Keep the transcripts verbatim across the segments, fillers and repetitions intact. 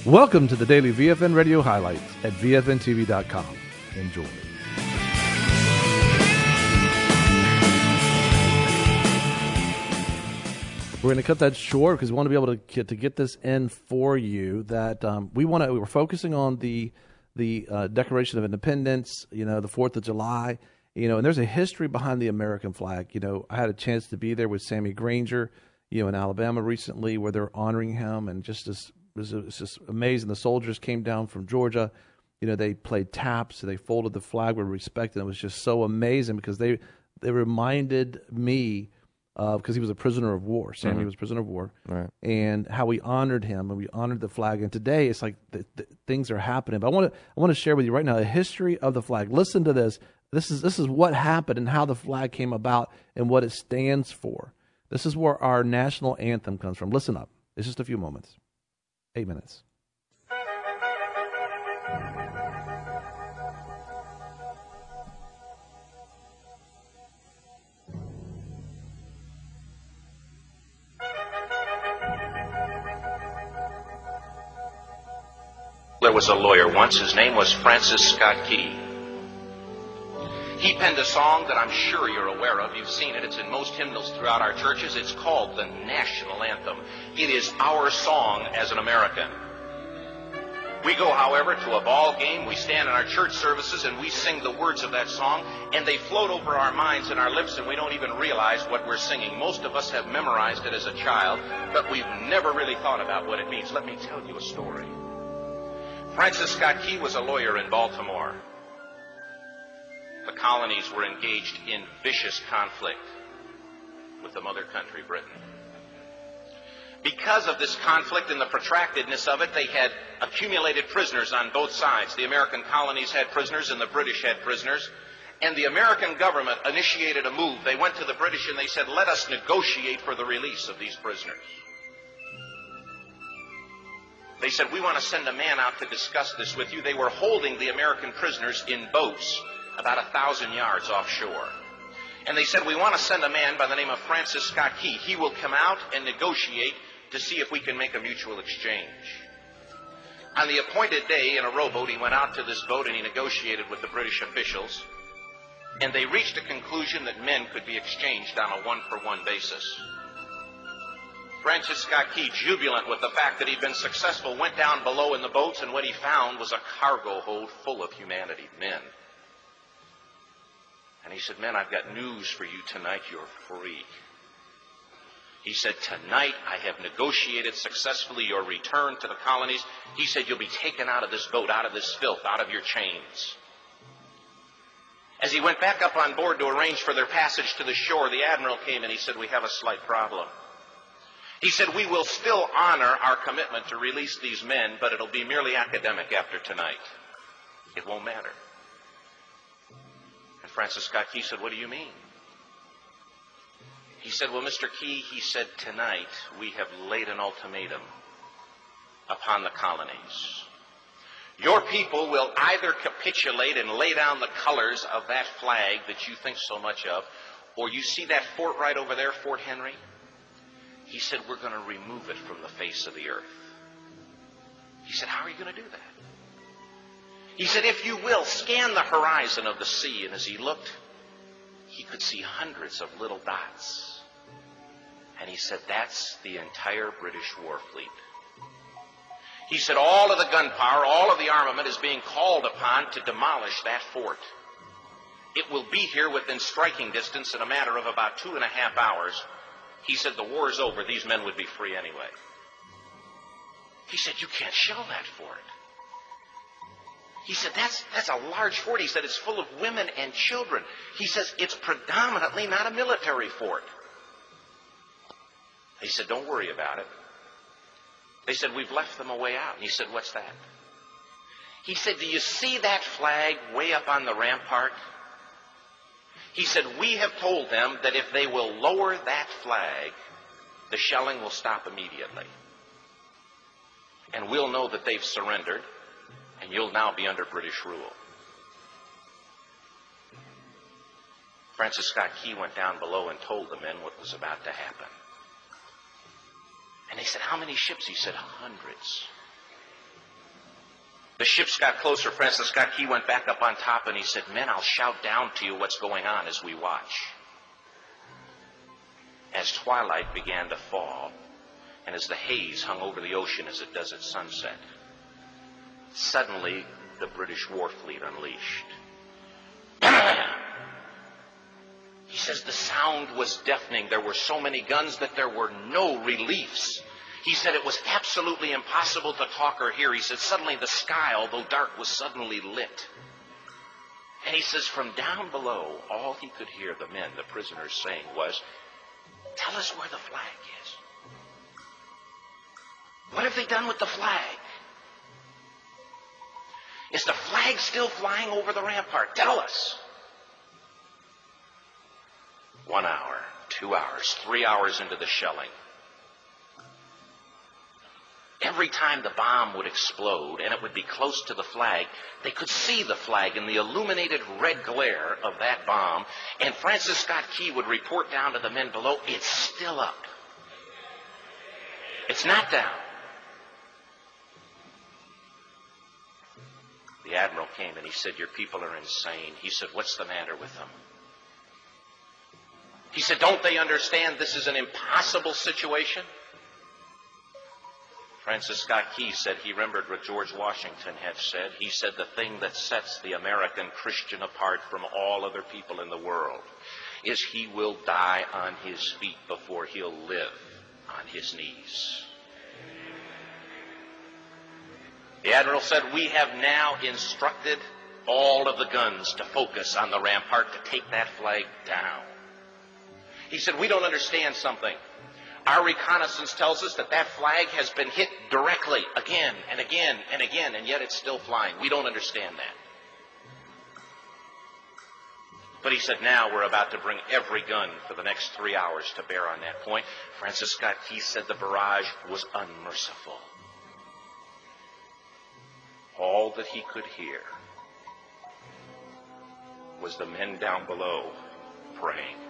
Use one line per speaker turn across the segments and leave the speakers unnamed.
Welcome to the daily V F N Radio highlights at V F N T V dot com. Enjoy. We're going to cut that short because we want to be able to get, to get this in for you. That um, we want to. We were focusing on the the uh, Declaration of Independence. You know, the Fourth of July. You know, and there's a history behind the American flag. You know, I had a chance to be there with Sammy Granger. You know, in Alabama recently, where they're honoring him, and just this. It was, it was just amazing. The soldiers came down from Georgia. You know, they played taps. They folded the flag with respect. And it was just so amazing because they they reminded me of, because he was a prisoner of war. Sammy mm-hmm. was a prisoner of war. Right. And how we honored him and we honored the flag. And today it's like the, the, things are happening. But I want to I want to share with you right now a history of the flag. Listen to this. This is this is what happened and how the flag came about and what it stands for. This is where our national anthem comes from. Listen up. It's just a few moments. Eight minutes.
There was a lawyer once. His name was Francis Scott Key. He penned a song that I'm sure you're aware of. You've seen it. It's in most hymnals throughout our churches. It's called the National Anthem. It is our song as an American. We go, however, to a ball game. We stand in our church services and we sing the words of that song, and they float over our minds and our lips, and we don't even realize what we're singing. Most of us have memorized it as a child, but we've never really thought about what it means. Let me tell you a story. Francis Scott Key was a lawyer in Baltimore. The colonies were engaged in vicious conflict with the mother country, Britain. Because of this conflict and the protractedness of it, they had accumulated prisoners on both sides. The American colonies had prisoners and the British had prisoners. And the American government initiated a move. They went to the British and they said, let us negotiate for the release of these prisoners. They said, we want to send a man out to discuss this with you. They were holding the American prisoners in boats about a thousand yards offshore. And they said, we want to send a man by the name of Francis Scott Key. He will come out and negotiate to see if we can make a mutual exchange. On the appointed day, in a rowboat, he went out to this boat and he negotiated with the British officials. And they reached a conclusion that men could be exchanged on a one-for-one basis. Francis Scott Key, jubilant with the fact that he'd been successful, went down below in the boats, and what he found was a cargo hold full of humanity, men. And he said, men, I've got news for you tonight. You're free. He said, tonight I have negotiated successfully your return to the colonies. He said, you'll be taken out of this boat, out of this filth, out of your chains. As he went back up on board to arrange for their passage to the shore, the admiral came and he said, we have a slight problem. He said, we will still honor our commitment to release these men, but it'll be merely academic after tonight. It won't matter. Francis Scott Key said, what do you mean? He said, well, Mister Key, he said, tonight we have laid an ultimatum upon the colonies. Your people will either capitulate and lay down the colors of that flag that you think so much of, or you see that fort right over there, Fort Henry? He said, we're going to remove it from the face of the earth. He said, how are you going to do that? He said, if you will, scan the horizon of the sea. And as he looked, he could see hundreds of little dots. And he said, that's the entire British war fleet. He said, all of the gunpowder, all of the armament is being called upon to demolish that fort. It will be here within striking distance in a matter of about two and a half hours. He said, the war's over. These men would be free anyway. He said, you can't shell that fort. He said, that's, that's a large fort. He said, it's full of women and children. He says, it's predominantly not a military fort. He said, don't worry about it. They said, we've left them a way out. And he said, what's that? He said, do you see that flag way up on the rampart? He said, we have told them that if they will lower that flag, the shelling will stop immediately. And we'll know that they've surrendered. And you'll now be under British rule. Francis Scott Key went down below and told the men what was about to happen. And they said, how many ships? He said, hundreds. The ships got closer. Francis Scott Key went back up on top and he said, "Men, I'll shout down to you what's going on as we watch." As twilight began to fall, and as the haze hung over the ocean as it does at sunset, suddenly the British war fleet unleashed. He says the sound was deafening. There were so many guns that there were no reliefs. He said it was absolutely impossible to talk or hear. He said suddenly the sky, although dark, was suddenly lit. And he says from down below, all he could hear the men, the prisoners, saying was, "Tell us where the flag is. What have they done with the flag? Is the flag still flying over the rampart? Tell us." One hour, two hours, three hours into the shelling, every time the bomb would explode and it would be close to the flag, they could see the flag in the illuminated red glare of that bomb, and Francis Scott Key would report down to the men below, "It's still up. It's not down." The admiral came and he said, "Your people are insane." He said, "What's the matter with them?" He said, "Don't they understand this is an impossible situation?" Francis Scott Key said he remembered what George Washington had said. He said the thing that sets the American Christian apart from all other people in the world is he will die on his feet before he'll live on his knees. The admiral said, "We have now instructed all of the guns to focus on the rampart to take that flag down." He said, "We don't understand something. Our reconnaissance tells us that that flag has been hit directly again and again and again, and yet it's still flying. We don't understand that." But he said, "Now we're about to bring every gun for the next three hours to bear on that point." Francis Scott Key said the barrage was unmerciful. All that he could hear was the men down below praying.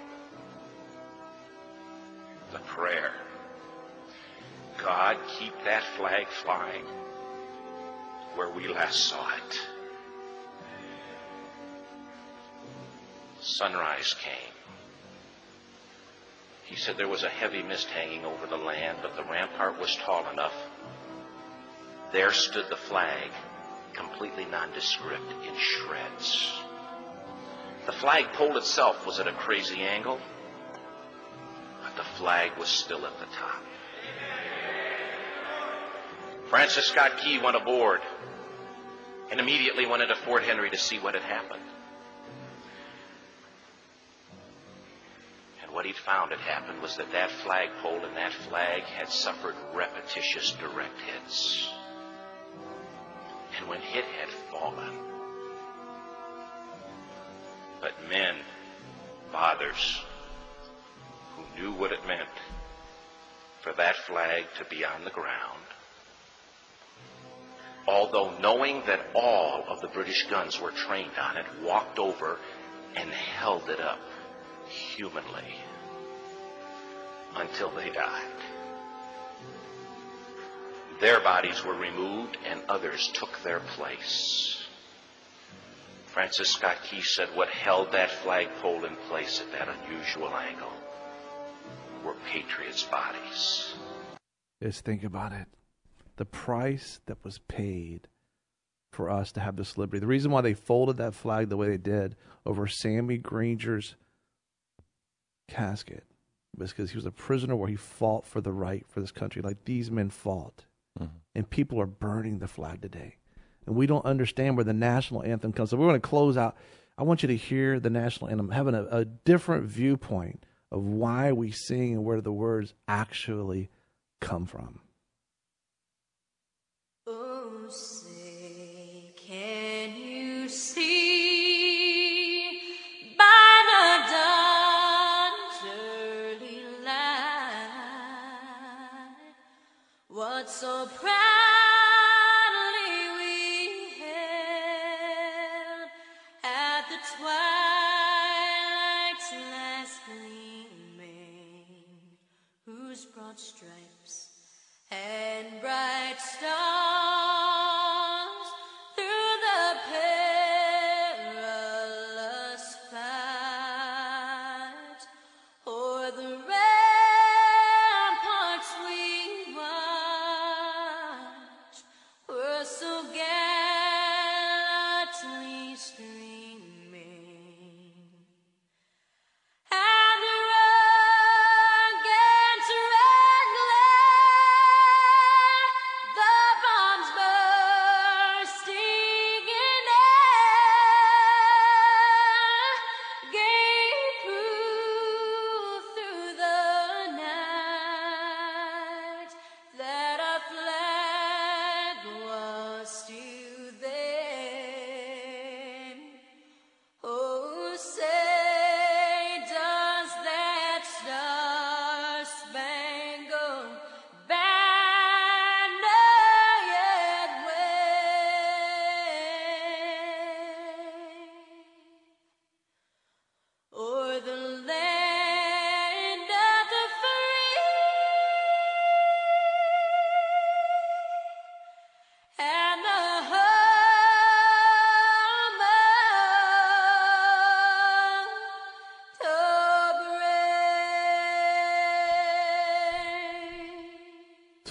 The prayer, "God, keep that flag flying where we last saw it." Sunrise came. He said there was a heavy mist hanging over the land, but the rampart was tall enough. There stood the flag, completely nondescript, in shreds. The flagpole itself was at a crazy angle, but the flag was still at the top. Francis Scott Key went aboard and immediately went into Fort Henry to see what had happened. And what he'd found had happened was that that flagpole and that flag had suffered repetitious direct hits. And when it had fallen, but men, fathers, who knew what it meant for that flag to be on the ground, although knowing that all of the British guns were trained on it, walked over and held it up humanly until they died. Their bodies were removed and others took their place. Francis Scott Key said what held that flagpole in place at that unusual angle were patriots' bodies.
Just think about it. The price that was paid for us to have this liberty. The reason why they folded that flag the way they did over Sammy Granger's casket was because he was a prisoner where he fought for the right for this country, like these men fought. Mm-hmm. And people are burning the flag today. And we don't understand where the national anthem comes. So we're going to close out. I want you to hear the national anthem, having a, a different viewpoint of why we sing and where the words actually come from.
Oh, say, can you see by the dawn's early light what so proudly we hailed at the twilight's last gleaming, whose broad stripes and bright stars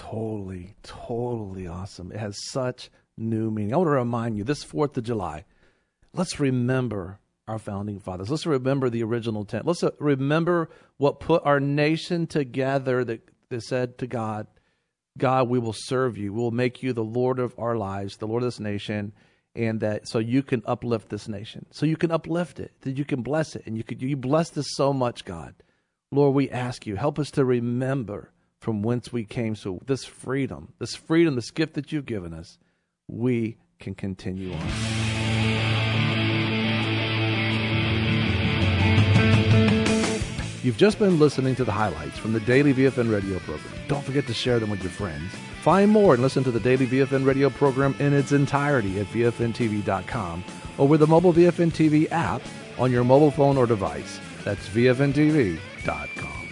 totally, totally awesome. It has such new meaning. I want to remind you, this fourth of July, let's remember our founding fathers. Let's remember the original intent. Let's remember what put our nation together, that, that said to God, God, we will serve you. We will make you the Lord of our lives, the Lord of this nation, and that so you can uplift this nation, so you can uplift it, that you can bless it, and you could you blessed us so much, God. Lord, we ask you, help us to remember from whence we came, so this freedom, this freedom, this gift that you've given us, we can continue on. You've just been listening to the highlights from the Daily V F N radio program. Don't forget to share them with your friends. Find more and listen to the Daily V F N radio program in its entirety at V F N T V dot com or with the mobile V F N T V app on your mobile phone or device. That's V F N T V dot com.